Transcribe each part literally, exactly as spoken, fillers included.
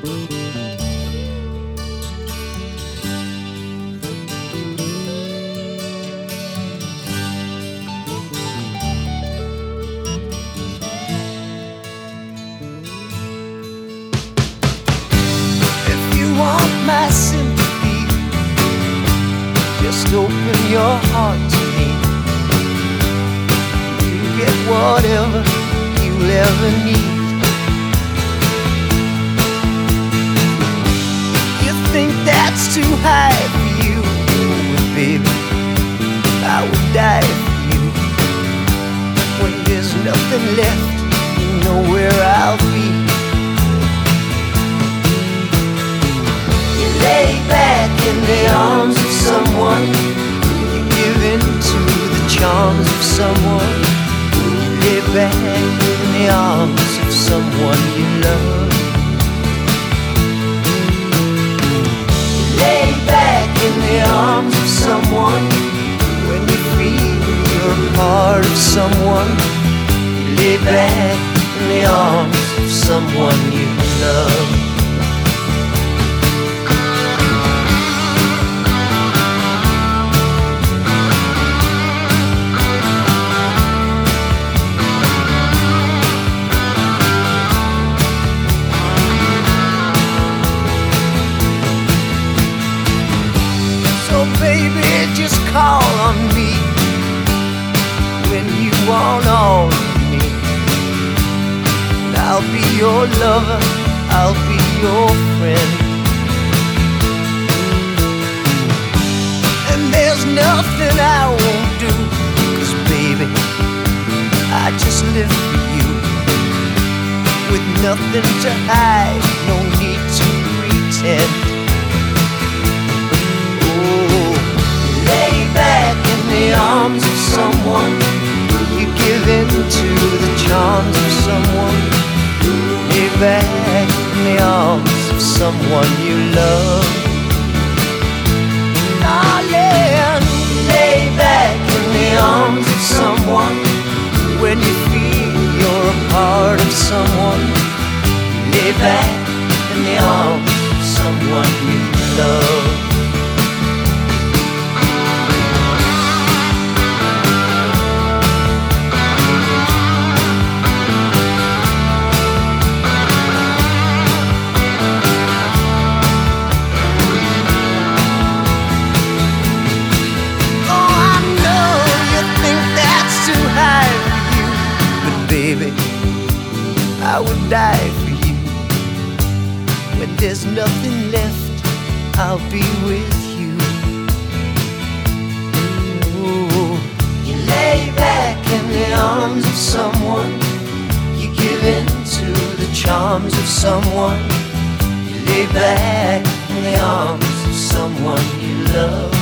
My sympathy, just open your heart to me. You get whatever you'll ever need. You think that's too high for you, but baby, I would die for you. When there's nothing left, you know where I'll be. Lay back in the arms of someone. You give in to the charms of someone. Lay back in the arms of someone you love. Lay back in the arms of someone. When you feel you're a part of someone, you lay back in the arms of someone you love. Baby, just call on me when you want all of me. And I'll be your lover, I'll be your friend. And there's nothing I won't do, 'cause baby, I just live for you. With nothing to hide, no need to pretend. Lay back in the arms of someone. You give in to the charms of someone. Lay back in the arms of someone you love. Darling, lay back in the arms of someone. When you feel you're a part of someone, lay back in the arms of someone you love. Baby, I would die for you. When there's nothing left, I'll be with you. Ooh. You lay back in the arms of someone. You give in to the charms of someone. You lay back in the arms of someone you love.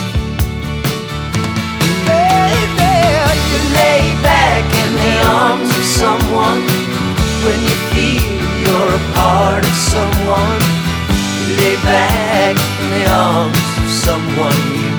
Baby, you lay back in the arms of someone. When you feel you're a part of someone, you lay back in the arms of someone you